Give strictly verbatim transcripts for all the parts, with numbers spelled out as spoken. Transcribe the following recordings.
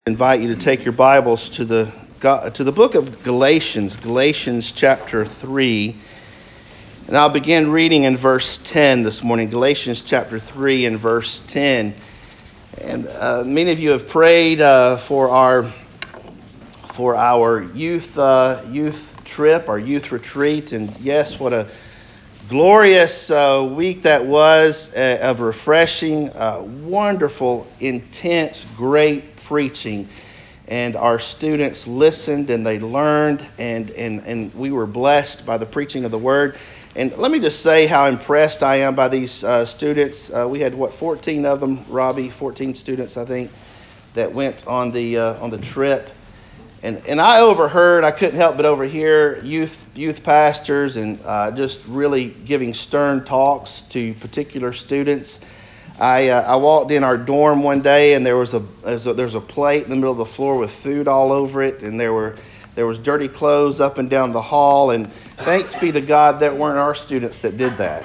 Invite you to take your Bibles to the to the book of Galatians, Galatians chapter three. And I'll begin reading in verse ten this morning, Galatians chapter three and verse ten. And uh, many of you have prayed uh, for our for our youth uh, youth trip, our youth retreat. And yes, what a glorious uh, week that was uh, of refreshing, uh, wonderful, intense, great preaching. And our students listened and they learned, and, and, and we were blessed by the preaching of the word. And let me just say how impressed I am by these uh, students. Uh, we had, what, fourteen of them, Robbie, fourteen students, I think, that went on the uh, on the trip. And and I overheard, I couldn't help but overhear youth youth pastors and uh, just really giving stern talks to particular students. I uh, I walked in our dorm one day and there was a there was a, there was a plate in the middle of the floor with food all over it, and there were there was dirty clothes up and down the hall. And thanks be to God that weren't our students that did that.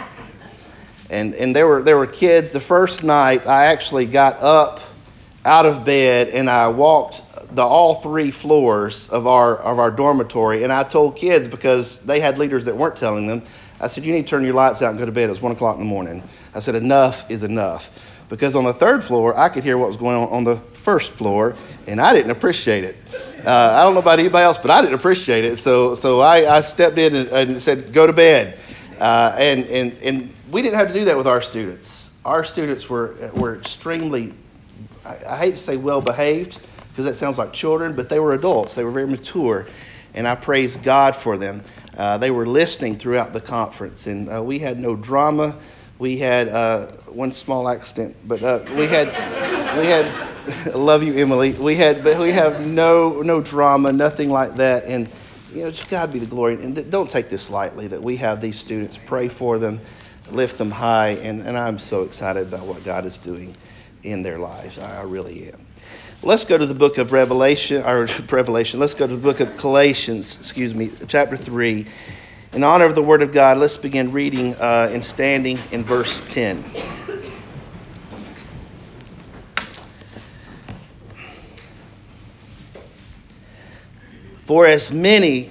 And and there were there were kids. The first night I actually got up out of bed and I walked the all three floors of our of our dormitory, and I told kids, because they had leaders that weren't telling them, I said, you need to turn your lights out and go to bed. It was one o'clock in the morning. I said, enough is enough. Because on the third floor, I could hear what was going on on the first floor, and I didn't appreciate it. Uh, I don't know about anybody else, but I didn't appreciate it. So so I, I stepped in and, and said, go to bed. Uh, and, and, and we didn't have to do that with our students. Our students were, were extremely, I, I hate to say well-behaved, because that sounds like children, but they were adults. They were very mature, and I praise God for them. Uh, they were listening throughout the conference, and uh, we had no drama. We had uh, one small accident, but uh, we had we had. I love you, Emily. We had, but we have no no drama, nothing like that. And you know, just God be the glory. And th- don't take this lightly that we have these students. Pray for them, lift them high, and, and I'm so excited about what God is doing in their lives. I, I really am. Let's go to the book of Revelation, or Revelation. Let's go to the book of Galatians, excuse me, chapter three. In honor of the Word of God, let's begin reading uh, and standing in verse ten. For as many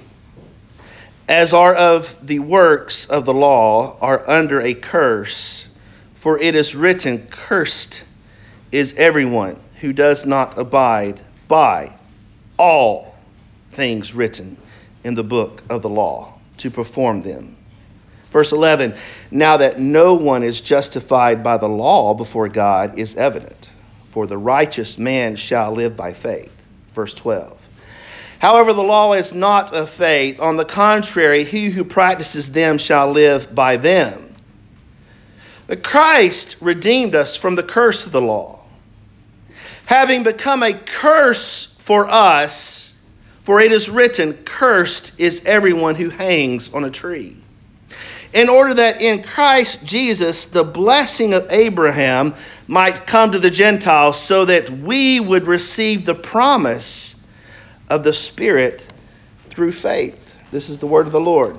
as are of the works of the law are under a curse, for it is written, cursed is everyone who does not abide by all things written in the book of the law to perform them. Verse eleven, now that no one is justified by the law before God is evident, for the righteous man shall live by faith. Verse twelve, however, the law is not of faith. On the contrary, he who practices them shall live by them. But Christ redeemed us from the curse of the law, having become a curse for us, for it is written, cursed is everyone who hangs on a tree. In order that in Christ Jesus the blessing of Abraham might come to the Gentiles, so that we would receive the promise of the Spirit through faith. This is the word of the Lord.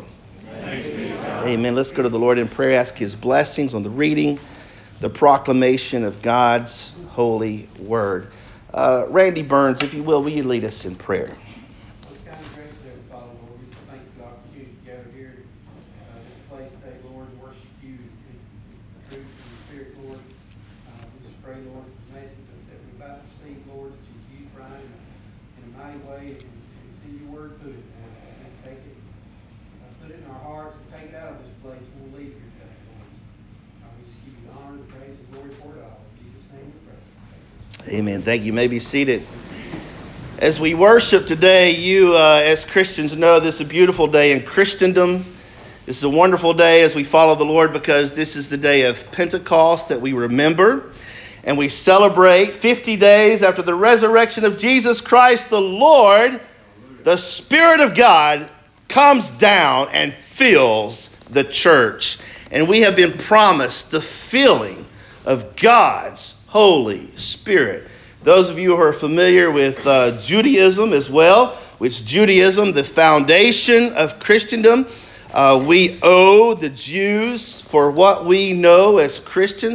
Amen. Let's go to the Lord in prayer, ask his blessings on the reading, the proclamation of God's holy word. Uh, Randy Burns, if you will, will you lead us in prayer? Most kind of grace there, Father, Lord. We just thank you for the opportunity to gather here, uh, this place today, Lord, and worship you in, in truth and in spirit, Lord. Uh, we just pray, Lord, the message that, that we're about to receive, Lord, that you use Brian in a, in a mighty way, and, and see your word through it, Lord. And take it, uh, put it in our hearts, and take it out of this place when we leave here today, Lord. Uh, we just give you honor, praise, and glory for it all. In Jesus' name we pray. Amen. Thank you. You may be seated. As we worship today, you uh, as Christians know this is a beautiful day in Christendom. This is a wonderful day as we follow the Lord, because this is the day of Pentecost that we remember and we celebrate fifty days after the resurrection of Jesus Christ the Lord. The Spirit of God comes down and fills the church. And we have been promised the filling of God's Holy Spirit. Those of you who are familiar with uh, Judaism as well, which Judaism, the foundation of Christendom, uh, we owe the Jews for what we know as Christians.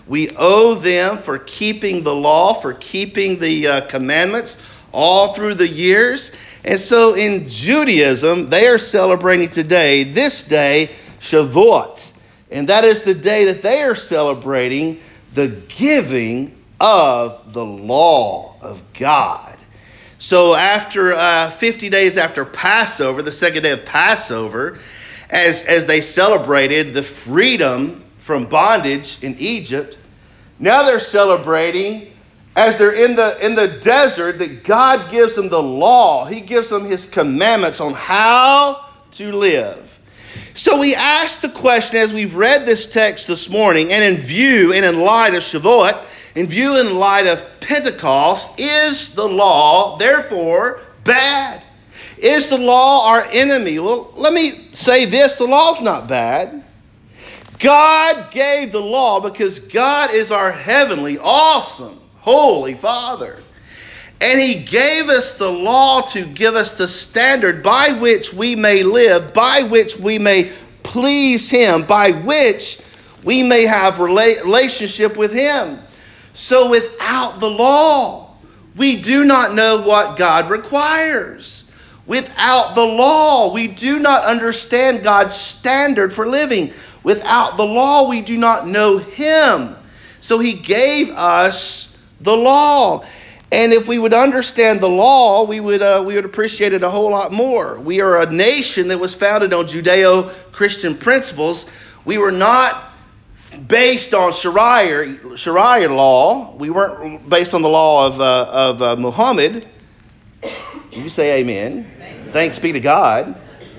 We owe them for keeping the law, for keeping the uh, commandments all through the years. And so in Judaism, they are celebrating today, this day, Shavuot. And that is the day that they are celebrating the giving of the law of God. So after uh, fifty days after Passover, the second day of Passover, as, as they celebrated the freedom from bondage in Egypt, now they're celebrating as they're in the in the desert that God gives them the law. He gives them his commandments on how to live. So we ask the question as we've read this text this morning, and in view and in light of Shavuot, in view and light of Pentecost, is the law therefore bad? Is the law our enemy? Well, let me say this, the law's not bad. God gave the law because God is our heavenly, awesome, holy Father. And he gave us the law to give us the standard by which we may live, by which we may please him, by which we may have rela- relationship with him. So without the law, we do not know what God requires. Without the law, we do not understand God's standard for living. Without the law, we do not know him. So he gave us the law. And if we would understand the law, we would uh, we would appreciate it a whole lot more. We are a nation that was founded on Judeo-Christian principles. We were not based on Sharia, Sharia law. We weren't based on the law of uh, of uh, Muhammad. You say amen. Amen. Thanks be to God.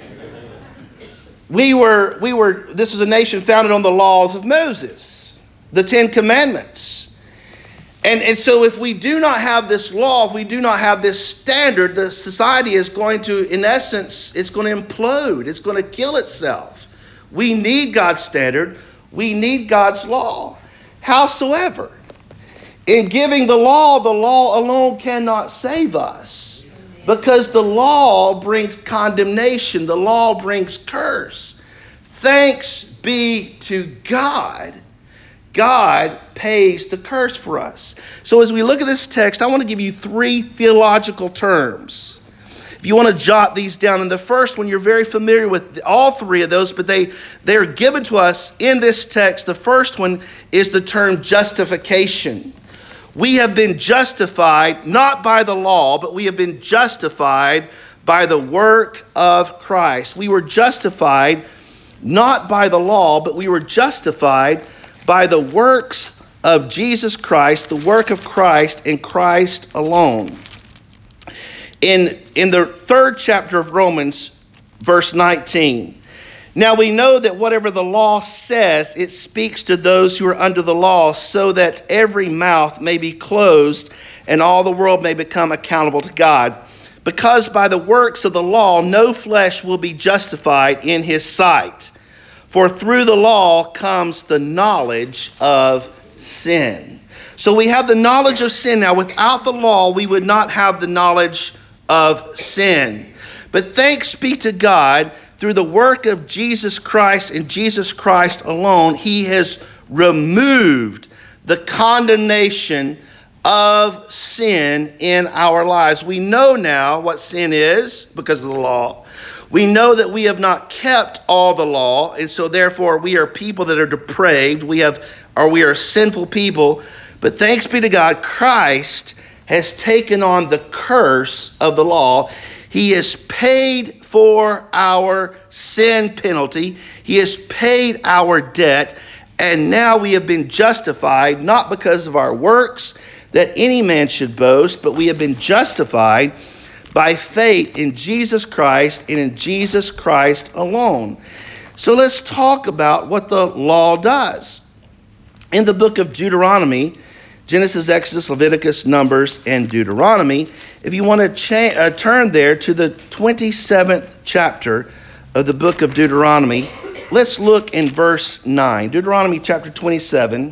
We were we were. This is a nation founded on the laws of Moses, the Ten Commandments. And, and so if we do not have this law, if we do not have this standard, the society is going to, in essence, it's going to implode. It's going to kill itself. We need God's standard. We need God's law. Howsoever, in giving the law, the law alone cannot save us. Because the law brings condemnation. The law brings curse. Thanks be to God. God pays the curse for us. So as we look at this text, I want to give you three theological terms. If you want to jot these down, and the first one, you're very familiar with all three of those, but they, they are given to us in this text. The first one is the term justification. We have been justified not by the law, but we have been justified by the work of Christ. We were justified not by the law, but we were justified by the works of Jesus Christ, the work of Christ and Christ alone. In, in the third chapter of Romans, verse nineteen, now we know that whatever the law says, it speaks to those who are under the law, so that every mouth may be closed and all the world may become accountable to God. Because by the works of the law, no flesh will be justified in his sight. For through the law comes the knowledge of sin. So we have the knowledge of sin. Now, without the law, we would not have the knowledge of sin. But thanks be to God, through the work of Jesus Christ and Jesus Christ alone, he has removed the condemnation of sin in our lives. We know now what sin is because of the law. We know that we have not kept all the law, and so therefore we are people that are depraved. We have, or we are sinful people. But thanks be to God, Christ has taken on the curse of the law. He has paid for our sin penalty. He has paid our debt, and now we have been justified, not because of our works that any man should boast, but we have been justified by faith in Jesus Christ and in Jesus Christ alone. So let's talk about what the law does. In the book of Deuteronomy, Genesis, Exodus, Leviticus, Numbers, and Deuteronomy, if you want to cha- uh, turn there to the twenty-seventh chapter of the book of Deuteronomy, let's look in verse nine. Deuteronomy chapter twenty-seven,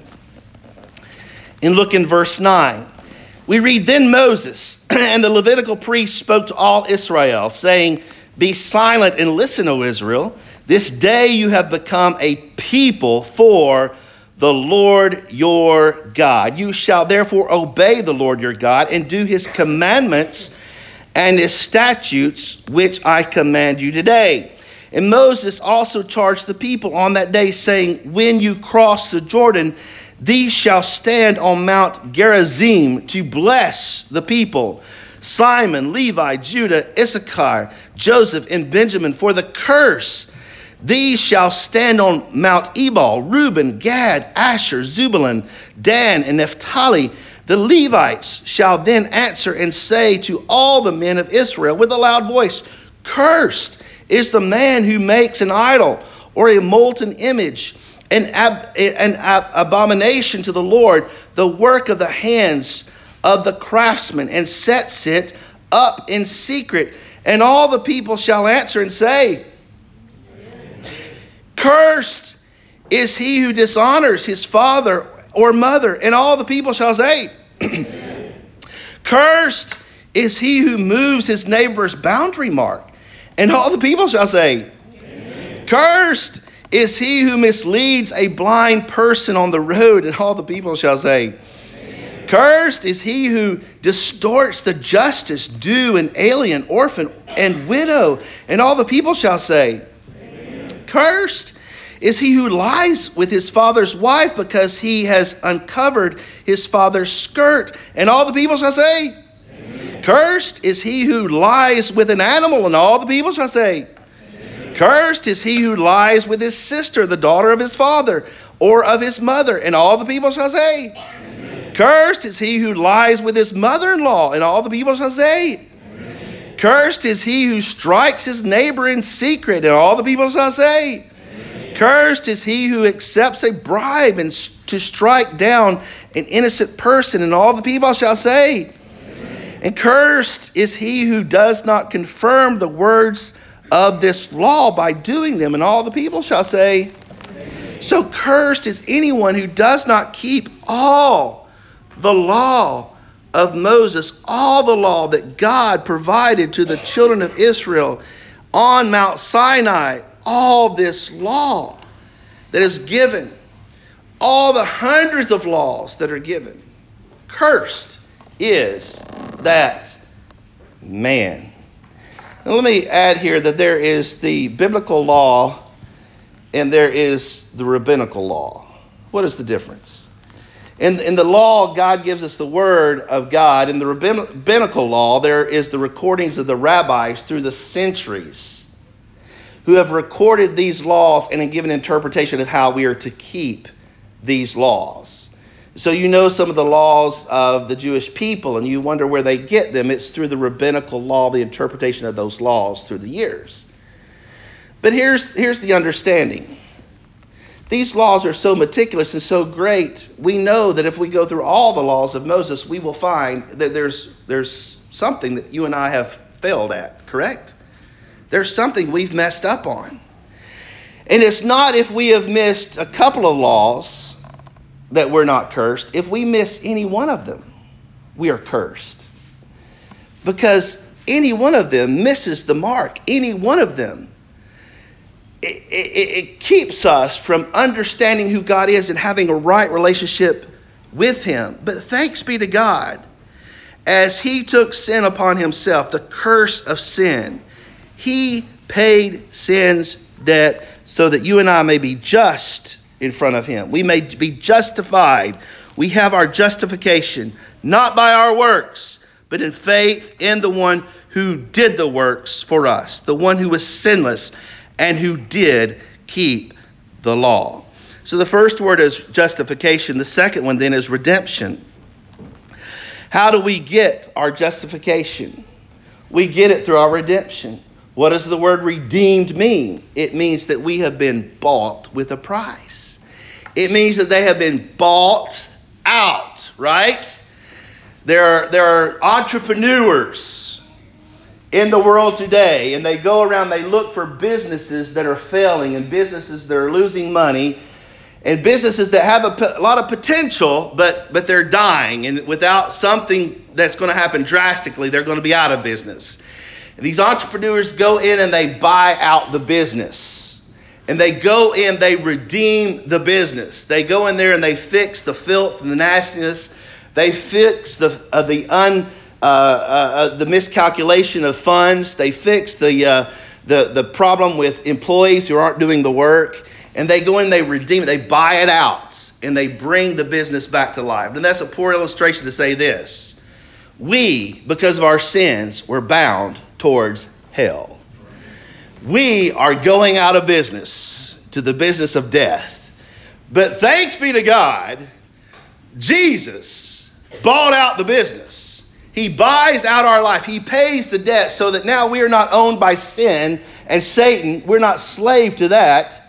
and look in verse nine. We read, Then Moses and the Levitical priests spoke to all Israel, saying, Be silent and listen, O Israel. This day you have become a people for the Lord your God. You shall therefore obey the Lord your God and do his commandments and his statutes, which I command you today. And Moses also charged the people on that day, saying, when you cross the Jordan, these shall stand on Mount Gerizim to bless the people. Simon, Levi, Judah, Issachar, Joseph, and Benjamin, for the curse. These shall stand on Mount Ebal, Reuben, Gad, Asher, Zebulun, Dan, and Naphtali. The Levites shall then answer and say to all the men of Israel with a loud voice, cursed is the man who makes an idol or a molten image, an, ab- an ab- abomination to the Lord, the work of the hands of the craftsman, and sets it up in secret. And all the people shall answer and say, cursed is he who dishonors his father or mother. And all the people shall say, cursed is he who moves his neighbor's boundary mark. And all the people shall say, amen. Cursed is he who misleads a blind person on the road. And all the people shall say, amen. Cursed is he who distorts the justice due an alien, orphan, and widow. And all the people shall say, amen. Cursed is he who lies with his father's wife because he has uncovered his father's skirt. And all the people shall say, amen. Cursed is he who lies with an animal. And all the people shall say, amen. Cursed is he who lies with his sister, the daughter of his father, or of his mother. And all the people shall say, amen. Cursed is he who lies with his mother-in-law. And all the people shall say, amen. Cursed is he who strikes his neighbor in secret. And all the people shall say, cursed is he who accepts a bribe and to strike down an innocent person. And all the people shall say, amen. And cursed is he who does not confirm the words of this law by doing them. And all the people shall say, amen. So cursed is anyone who does not keep all the law of Moses, all the law that God provided to the children of Israel on Mount Sinai. All this law that is given, all the hundreds of laws that are given, cursed is that man. Now let me add here that there is the biblical law and there is the rabbinical law. What is the difference? In, in the law, God gives us the word of God. In the rabbinical law, there is the recordings of the rabbis through the centuries, who have recorded these laws and have given interpretation of how we are to keep these laws. So you know some of the laws of the Jewish people, and you wonder where they get them. It's through the rabbinical law, the interpretation of those laws through the years. But here's, here's the understanding. These laws are so meticulous and so great, we know that if we go through all the laws of Moses, we will find that there's, there's something that you and I have failed at, correct? There's something we've messed up on. And it's not if we have missed a couple of laws that we're not cursed. If we miss any one of them, we are cursed. Because any one of them misses the mark. Any one of them. It, it, it keeps us from understanding who God is and having a right relationship with him. But thanks be to God, as he took sin upon himself, the curse of sin, he paid sin's debt so that you and I may be just in front of him. We may be justified. We have our justification, not by our works, but in faith in the one who did the works for us, the one who was sinless and who did keep the law. So the first word is justification. The second one then is redemption. How do we get our justification? We get it through our redemption. What does the word redeemed mean? It means that we have been bought with a price. It means that they have been bought out, right? There are, there are entrepreneurs in the world today, and they go around, they look for businesses that are failing and businesses that are losing money and businesses that have a, a lot of potential, but, but they're dying. And without something that's going to happen drastically, they're going to be out of business. These entrepreneurs go in and they buy out the business. And they go in, they redeem the business. They go in there and they fix the filth and the nastiness. They fix the uh, the un uh, uh, the miscalculation of funds. They fix the uh, the the problem with employees who aren't doing the work. And they go in, they redeem it, they buy it out, and they bring the business back to life. And that's a poor illustration to say this: we, because of our sins, were bound towards hell. We are going out of business to the business of death. But thanks be to God, Jesus bought out the business. He buys out our life. He pays the debt so that now we are not owned by sin and Satan. We're not slave to that.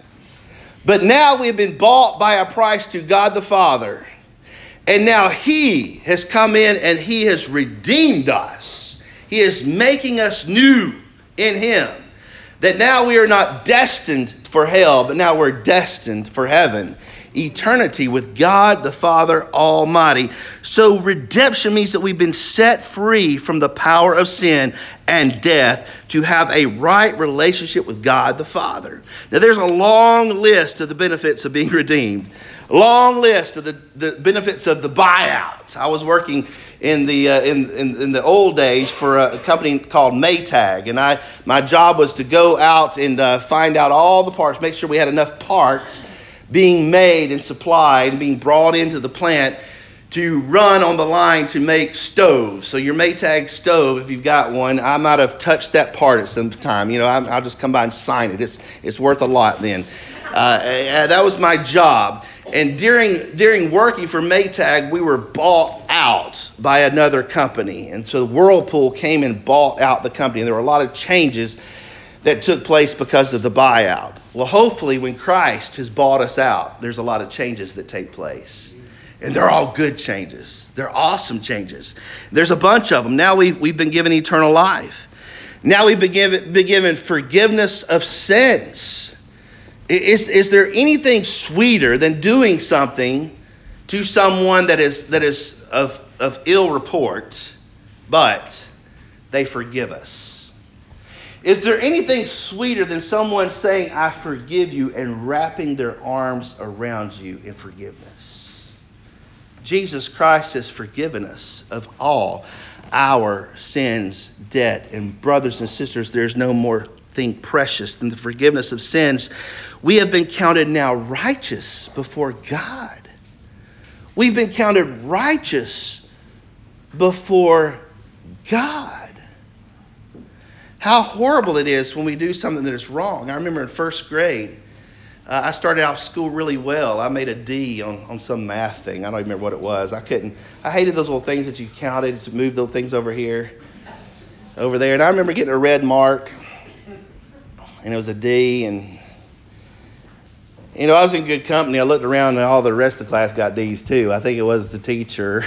But now we've been bought by a price to God the Father. And now he has come in and he has redeemed us. He is making us new in him. That now we are not destined for hell, but now we're destined for heaven. Eternity with God the Father Almighty. So redemption means that we've been set free from the power of sin and death to have a right relationship with God the Father. Now there's a long list of the benefits of being redeemed. Long list of the, the benefits of the buyout. I was working in the uh, in, in in the old days for a company called Maytag, and I my job was to go out and uh, find out all the parts, make sure we had enough parts being made and supplied and being brought into the plant to run on the line to make stoves. So your Maytag stove, if you've got one, I might have touched that part at some time. You know, I, I'll just come by and sign it. It's it's worth a lot then. Uh, that was my job. And during during working for Maytag, we were bought out by another company. And so Whirlpool came and bought out the company. And there were a lot of changes that took place because of the buyout. Well, hopefully when Christ has bought us out, there's a lot of changes that take place. And they're all good changes. They're awesome changes. There's a bunch of them. Now we've, we've been given eternal life. Now we've been given, been given forgiveness of sins. Is, is there anything sweeter than doing something to someone that is that is of, of ill report, but they forgive us? Is there anything sweeter than someone saying, I forgive you, and wrapping their arms around you in forgiveness? Jesus Christ has forgiven us of all our sins, debt. And brothers and sisters, there's no more thing precious than the forgiveness of sins. We have been counted now righteous before God. We've been counted righteous before God. How horrible it is when we do something that is wrong. I remember in first grade, uh, I started out school really well. I made a D on, on some math thing. I don't even remember what it was. I couldn't, I hated those little things that you counted to move those things over here, over there. And I remember getting a red mark. And it was a D, and, you know, I was in good company. I looked around, and all the rest of the class got D's, too. I think it was the teacher.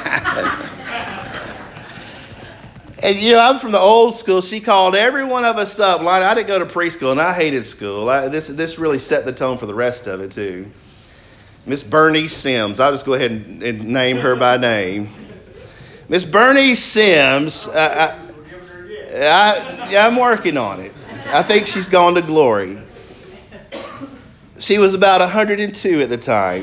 And, you know, I'm from the old school. She called every one of us up. I didn't go to preschool, and I hated school. I, this this really set the tone for the rest of it, too. Miss Bernice Sims. I'll just go ahead and, and name her by name. Miss Bernice Sims. Uh, I, I, yeah, I'm working on it. I think she's gone to glory. She was about one hundred two at the time.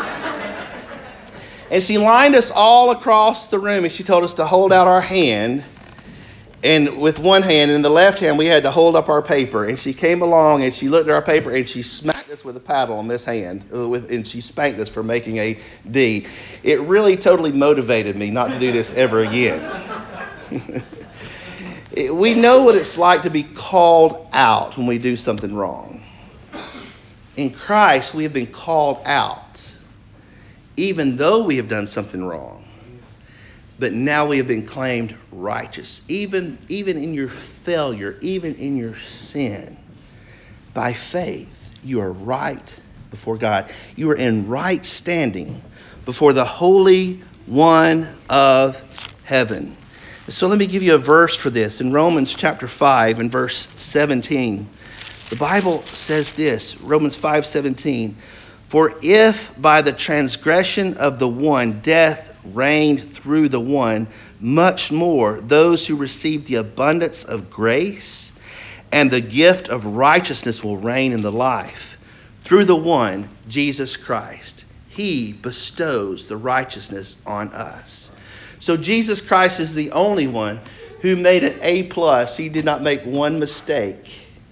And she lined us all across the room, and she told us to hold out our hand. And with one hand, in the left hand, we had to hold up our paper. And she came along, and she looked at our paper, and she smacked us with a paddle on this hand. With, and she spanked us for making a D. It really totally motivated me not to do this ever again. We know what it's like to be called out when we do something wrong. In Christ, we have been called out, even though we have done something wrong. But now we have been claimed righteous, even, even in your failure, even in your sin. By faith, you are right before God. You are in right standing before the Holy One of heaven. So let me give you a verse for this. In Romans chapter five and verse seventeen, the Bible says this, Romans five seventeen, for if by the transgression of the one death reigned through the one, much more those who receive the abundance of grace and the gift of righteousness will reign in the life through the one, Jesus Christ. He bestows the righteousness on us. So Jesus Christ is the only one who made an A plus. He did not make one mistake.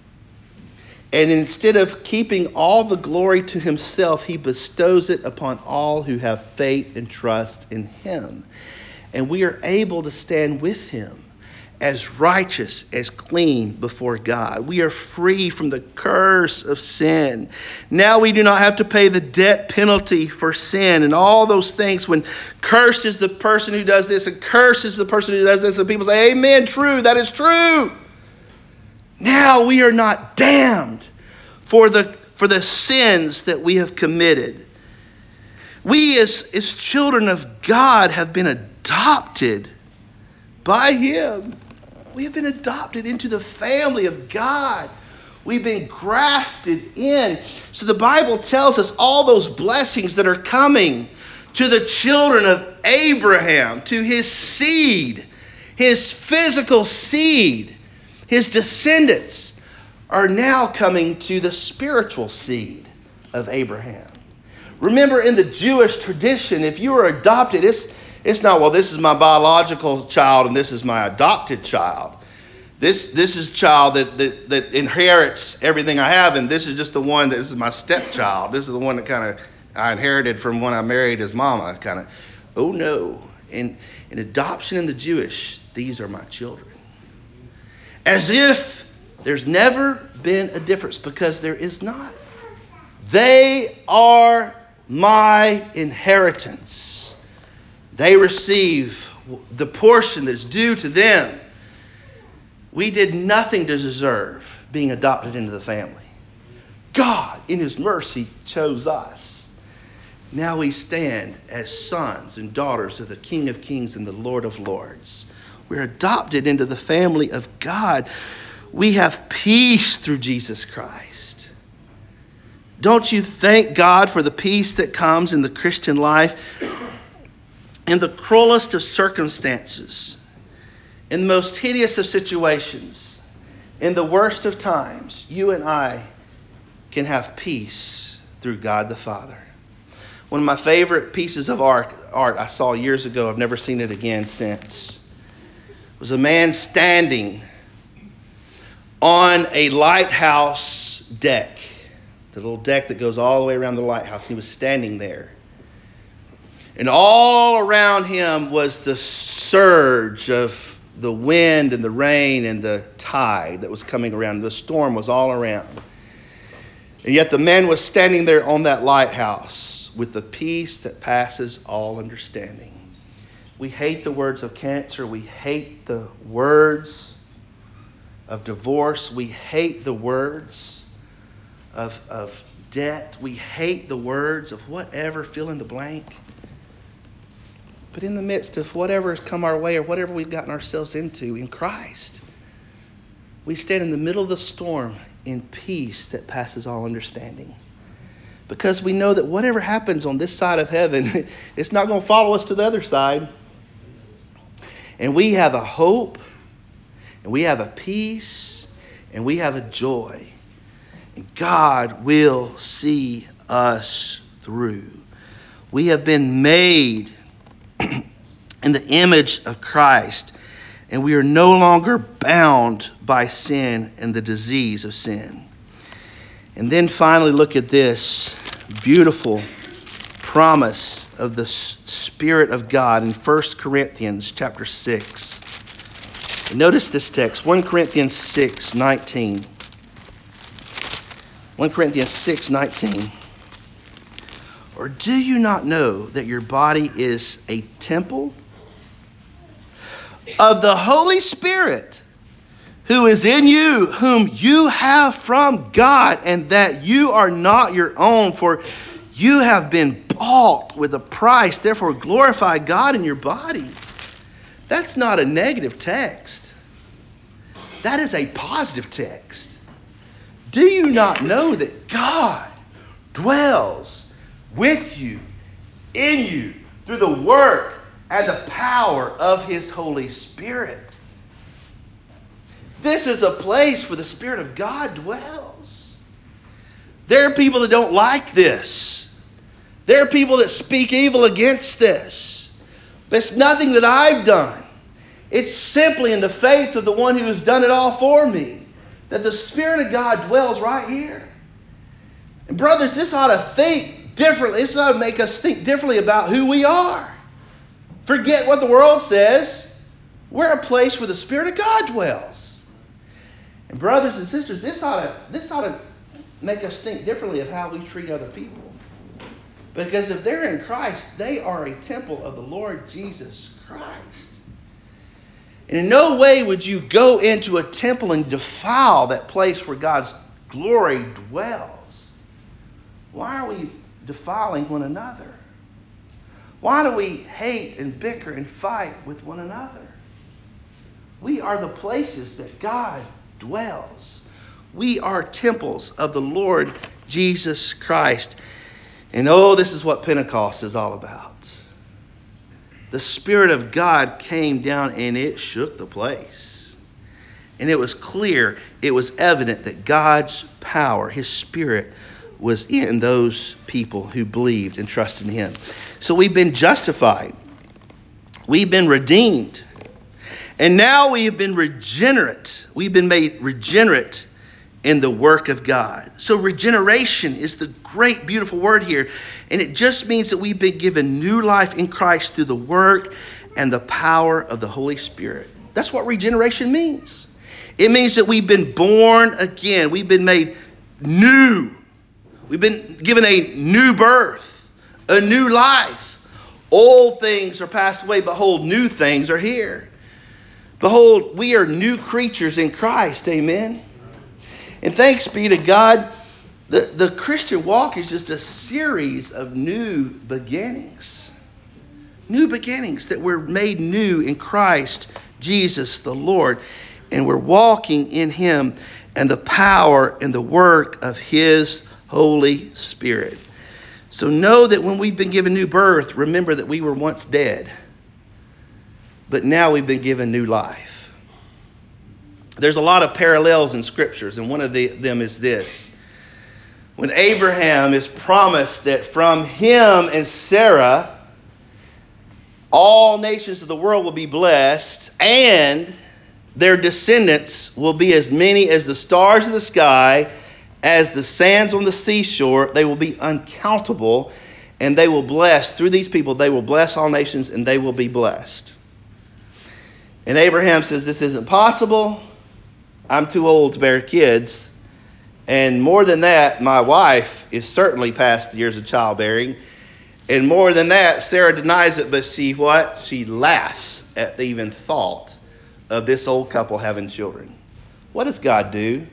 And instead of keeping all the glory to himself, he bestows it upon all who have faith and trust in him. And we are able to stand with him as righteous, as clean before God. We are free from the curse of sin. Now we do not have to pay the debt penalty for sin and all those things. When cursed is the person who does this and cursed is the person who does this, and people say, amen, true, that is true. Now we are not damned for the for the sins that we have committed. We as, as children of God have been adopted by him. We have been adopted into the family of God. We've been grafted in. So the Bible tells us all those blessings that are coming to the children of Abraham, to his seed, his physical seed, his descendants, are now coming to the spiritual seed of Abraham. Remember, in the Jewish tradition, if you are adopted, it's it's not, well, this is my biological child and this is my adopted child. This this is a child that, that, that inherits everything I have, and this is just the one that this is my stepchild. This is the one that kind of I inherited from when I married his mama. Kind of, oh no. In, in adoption in the Jewish, these are my children. As if there's never been a difference, because there is not. They are my inheritance. They receive the portion that's due to them. We did nothing to deserve being adopted into the family. God, in his mercy, chose us. Now we stand as sons and daughters of the King of Kings and the Lord of Lords. We're adopted into the family of God. We have peace through Jesus Christ. Don't you thank God for the peace that comes in the Christian life? In the cruelest of circumstances, in the most hideous of situations, in the worst of times, you and I can have peace through God the Father. One of my favorite pieces of art, art I saw years ago, I've never seen it again since, was a man standing on a lighthouse deck, the little deck that goes all the way around the lighthouse. He was standing there. And all around him was the surge of the wind and the rain and the tide that was coming around. The storm was all around. And yet the man was standing there on that lighthouse with the peace that passes all understanding. We hate the words of cancer. We hate the words of divorce. We hate the words of, of debt. We hate the words of whatever, fill in the blank. But in the midst of whatever has come our way or whatever we've gotten ourselves into in Christ, we stand in the middle of the storm in peace that passes all understanding. Because we know that whatever happens on this side of heaven, it's not going to follow us to the other side. And we have a hope, and we have a peace, and we have a joy. And God will see us through. We have been made in the image of Christ, and we are no longer bound by sin and the disease of sin. And then finally, look at this beautiful promise of the Spirit of God in First Corinthians chapter six. And notice this text, First Corinthians six nineteen. First Corinthians six nineteen. Or do you not know that your body is a temple of the Holy Spirit who is in you, whom you have from God, and that you are not your own, for you have been bought with a price. Therefore glorify God in your body. That's not a negative text. That is a positive text. Do you not know that God dwells with you, in you, through the work and the power of his Holy Spirit? This is a place where the Spirit of God dwells. There are people that don't like this. There are people that speak evil against this. But it's nothing that I've done. It's simply in the faith of the one who has done it all for me that the Spirit of God dwells right here. And brothers, this ought to think differently. This ought to make us think differently about who we are. Forget what the world says. We're a place where the Spirit of God dwells. And brothers and sisters, this ought to, this ought to make us think differently of how we treat other people. Because if they're in Christ, they are a temple of the Lord Jesus Christ. And in no way would you go into a temple and defile that place where God's glory dwells. Why are we defiling one another? Why do we hate and bicker and fight with one another? We are the places that God dwells. We are temples of the Lord Jesus Christ. And oh, this is what Pentecost is all about. The Spirit of God came down and it shook the place. And it was clear, it was evident that God's power, His Spirit, was in those people who believed and trusted in Him. So we've been justified. We've been redeemed. And now we have been regenerate. We've been made regenerate in the work of God. So regeneration is the great, beautiful word here. And it just means that we've been given new life in Christ through the work and the power of the Holy Spirit. That's what regeneration means. It means that we've been born again. We've been made new. We've been given a new birth, a new life. Old things are passed away. Behold, new things are here. Behold, we are new creatures in Christ. Amen. And thanks be to God, the, the Christian walk is just a series of new beginnings. New beginnings that we're made new in Christ Jesus the Lord. And we're walking in Him and the power and the work of His Holy Spirit. So know that when we've been given new birth, remember that we were once dead. But now we've been given new life. There's a lot of parallels in scriptures, and one of the, them is this. When Abraham is promised that from him and Sarah, all nations of the world will be blessed, and their descendants will be as many as the stars of the sky, as the sands on the seashore. They will be uncountable, and they will bless, through these people, they will bless all nations, and they will be blessed. And Abraham says, this isn't possible. I'm too old to bear kids. And more than that, my wife is certainly past the years of childbearing. And more than that, Sarah denies it, but she what? She laughs at the even thought of this old couple having children. What does God do?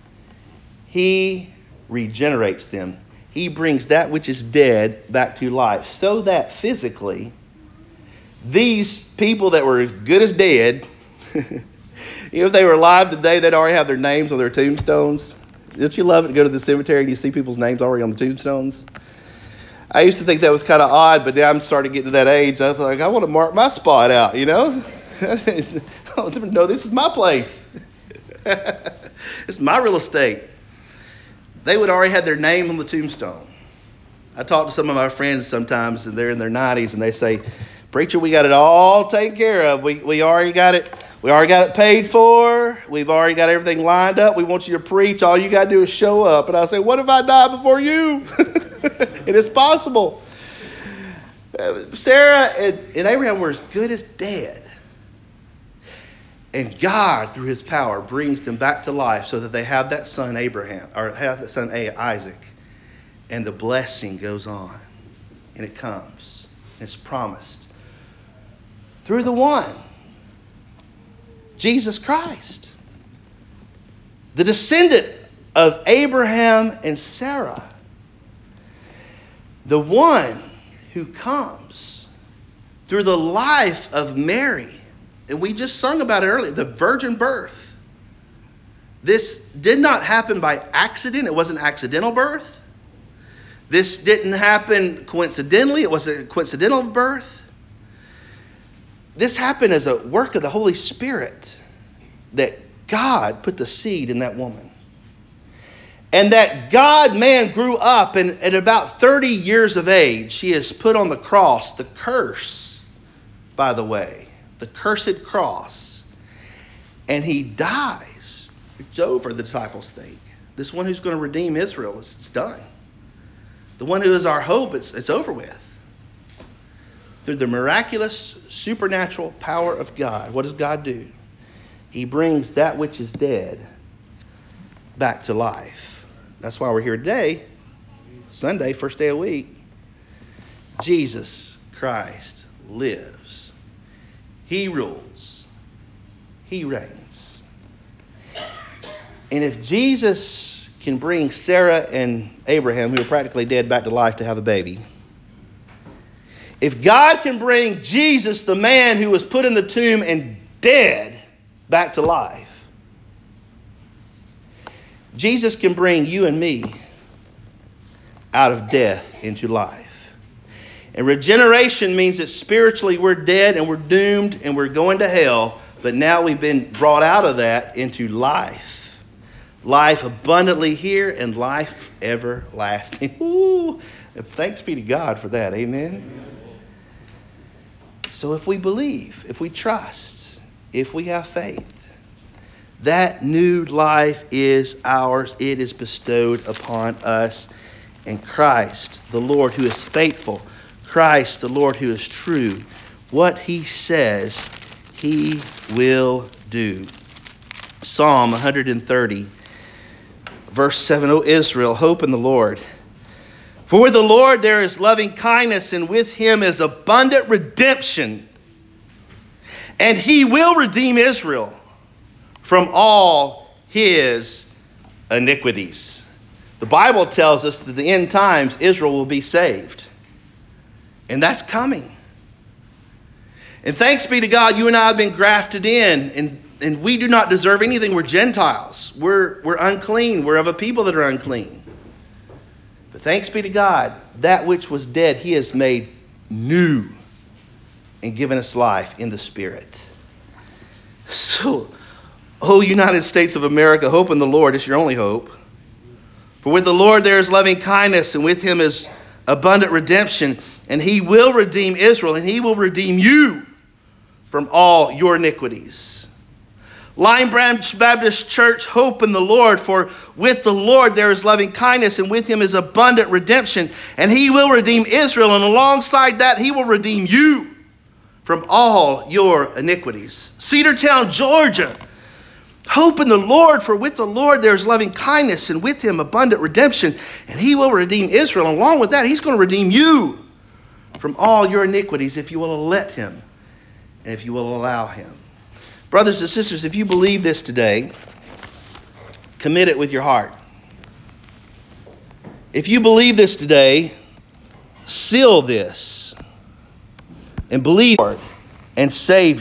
He regenerates them. He brings that which is dead back to life, so that physically, these people that were as good as dead, you know, if they were alive today, they'd already have their names on their tombstones. Don't you love it to go to the cemetery and you see people's names already on the tombstones? I used to think that was kind of odd, but now I'm starting to get to that age. I was like, I want to mark my spot out, you know? I want them to know this is my place. It's my real estate. They would already have their name on the tombstone. I talk to some of my friends sometimes, and they're in their nineties, and they say, preacher, we got it all taken care of. We we already got it. We already got it paid for. We've already got everything lined up. We want you to preach. All you got to do is show up. And I say, what if I die before you? It is possible. Sarah and, and Abraham were as good as dead. And God, through His power, brings them back to life so that they have that son Abraham, or have that son Isaac. And the blessing goes on. And it comes. And it's promised. Through the one, Jesus Christ, the descendant of Abraham and Sarah, the one who comes through the life of Mary. And we just sung about it earlier, the virgin birth. This did not happen by accident. It wasn't an accidental birth. This didn't happen coincidentally. It wasn't a coincidental birth. This happened as a work of the Holy Spirit that God put the seed in that woman. And that God-man grew up, and at about thirty years of age, he has put on the cross the curse, by the way, the cursed cross. And he dies. It's over, the disciples think. This one who's going to redeem Israel, it's, it's done. The one who is our hope, it's, it's over with. Through the miraculous, supernatural power of God, what does God do? He brings that which is dead back to life. That's why we're here today, Sunday, first day of the week. Jesus Christ lives. He rules. He reigns. And if Jesus can bring Sarah and Abraham, who are practically dead, back to life to have a baby, if God can bring Jesus, the man who was put in the tomb and dead, back to life, Jesus can bring you and me out of death into life. And regeneration means that spiritually we're dead and we're doomed and we're going to hell, but now we've been brought out of that into life. Life abundantly here and life everlasting. Ooh, thanks be to God for that. Amen. So if we believe, if we trust, if we have faith, that new life is ours. It is bestowed upon us. And Christ, the Lord who is faithful, Christ, the Lord who is true, what he says, he will do. Psalm one hundred thirty, verse seven, O Israel, hope in the Lord. For with the Lord there is loving kindness, and with him is abundant redemption. And he will redeem Israel from all his iniquities. The Bible tells us that at the end times, Israel will be saved. And that's coming. And thanks be to God, you and I have been grafted in, and, and we do not deserve anything. We're Gentiles. We're, we're unclean. We're of a people that are unclean. But thanks be to God, that which was dead, he has made new and given us life in the Spirit. So, oh, United States of America, hope in the Lord. It's your only hope. For with the Lord there is loving kindness, and with him is abundant redemption. And he will redeem Israel, and he will redeem you from all your iniquities. Lion Branch Baptist Church, hope in the Lord. For with the Lord there is loving kindness, and with him is abundant redemption. And he will redeem Israel, and alongside that he will redeem you from all your iniquities. Cedartown, Georgia, hope in the Lord, for with the Lord there is loving kindness, and with him abundant redemption, and he will redeem Israel. And along with that, he's going to redeem you from all your iniquities if you will let him and if you will allow him. Brothers and sisters, if you believe this today, commit it with your heart. If you believe this today, seal this and believe Lord and Savior.